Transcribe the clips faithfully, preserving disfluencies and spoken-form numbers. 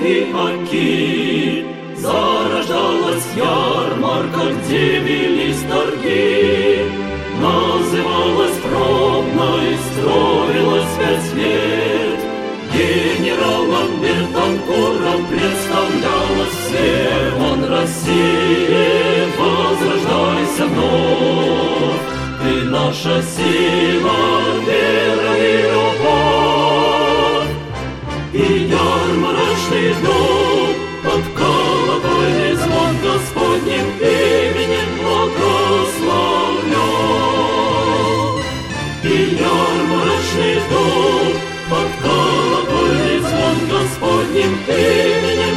и оки. Зарождалась ярмарка, где велись торги. Называлась пробной, строилась пять лет. Генералом Бертанкуром представлялась всем. Он России, возрождайся вновь. Ты наша сила, вера и любовь. И ярмарочный дом под колокольный звон Господним именем благословлен. И ярмарочный дом под колокольный звон Господним именем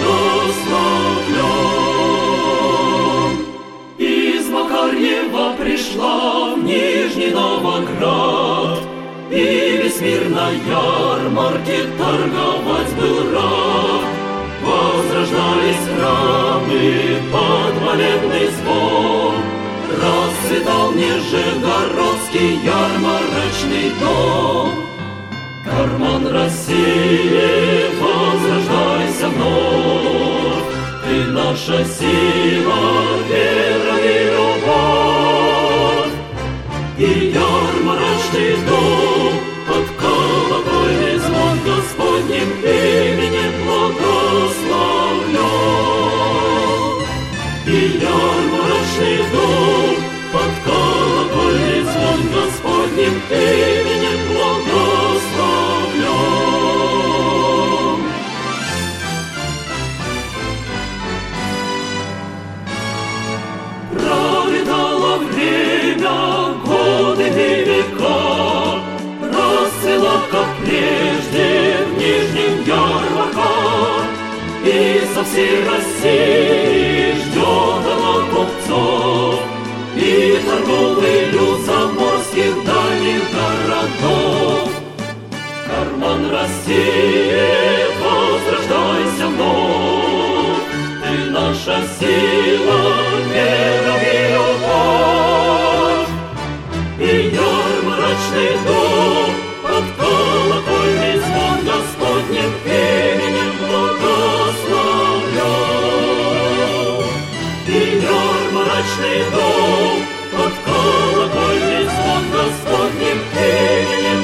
благословлен. Из Макарьева пришла в Нижний Новгород, и весь мир на ярмарке торговать был рад. Возрождались храмы под молебный звон, расцветал Нижегородский ярмарочный дом. Карман России, возрождайся вновь. Ты наша сила, вера и любовь. И ярмарочный дом под колокольный звон Господним именем благословлен. И ярмарочный дом под колокольный звон Господним именем благословлен. Пролетало время, годы и века, расцвела, как прежде, в Нижнем ярмарка. И со всей России ждет она купцов и торговый люд заморских дальних городов. Карман России, возрождайся вновь. Ты наша сила, вера и любовь. И ярмарочный дом под колокольный звон Господним именем благословлен. И ярмарочный дом под колокольный звон Господним именем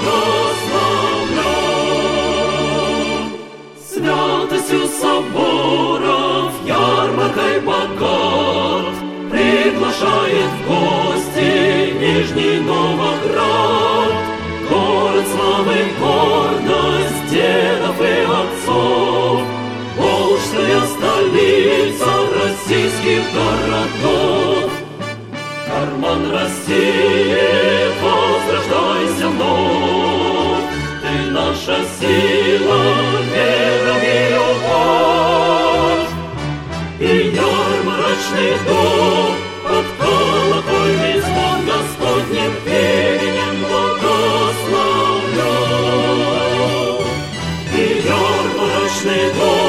благословлен. Святостью соборов ярмаркой богат, приглашает в гости Нижний Новгород. Город славы, гордость дедов и отцов, Волжская столица российских городов. Карман России, возрождайся вновь. Ты наша сила, вера и любовь. И ярмарочный дом под колокольный звон Господним именем благословлен. И ярмарочный дом